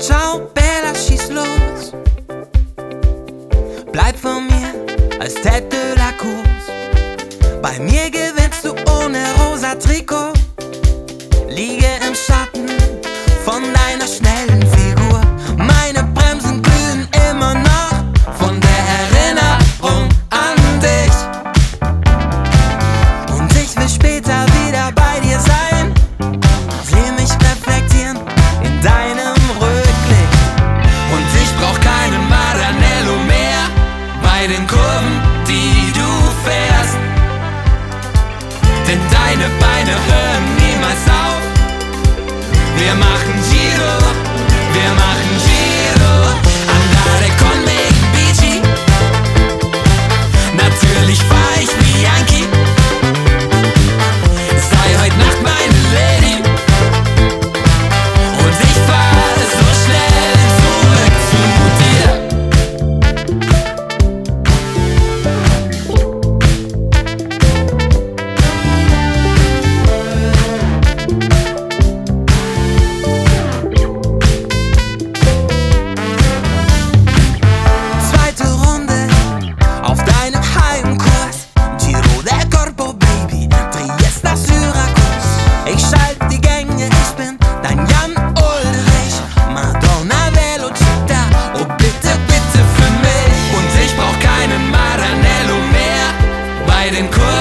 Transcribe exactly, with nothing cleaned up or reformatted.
Ciao Bella, schieß los. Bleib von mir als Tête de la Course. Bei mir gewinnst du ohne rosa Trikot. Liege im Schatten von deiner schnellen Figur. Meine Bremsen glühen immer noch von der Erinnerung an dich. Und ich will später wieder bei dir sein. Seh mich reflektieren in deinem Rückblick. Und ich brauch keinen Maranello mehr bei den Kurven, die du fährst. Denn deine Beine hören niemals auf. Wir machen Giro, wir machen Giro. Andare con me in bici. Natürlich fahr ich wie Yankee. Sei heute Nacht meine Lady. Und ich fahr so schnell zurück zu dir. Zweite Runde auf deinem Heimkurs. Giro del Corpo, Baby, Triester, Syrakus. Ich schalt die Gänge, ich bin dein Jan Ulrich. Madonna Velocita, oh bitte, bitte für mich. Und ich brauch keinen Maranello mehr bei den Kurven,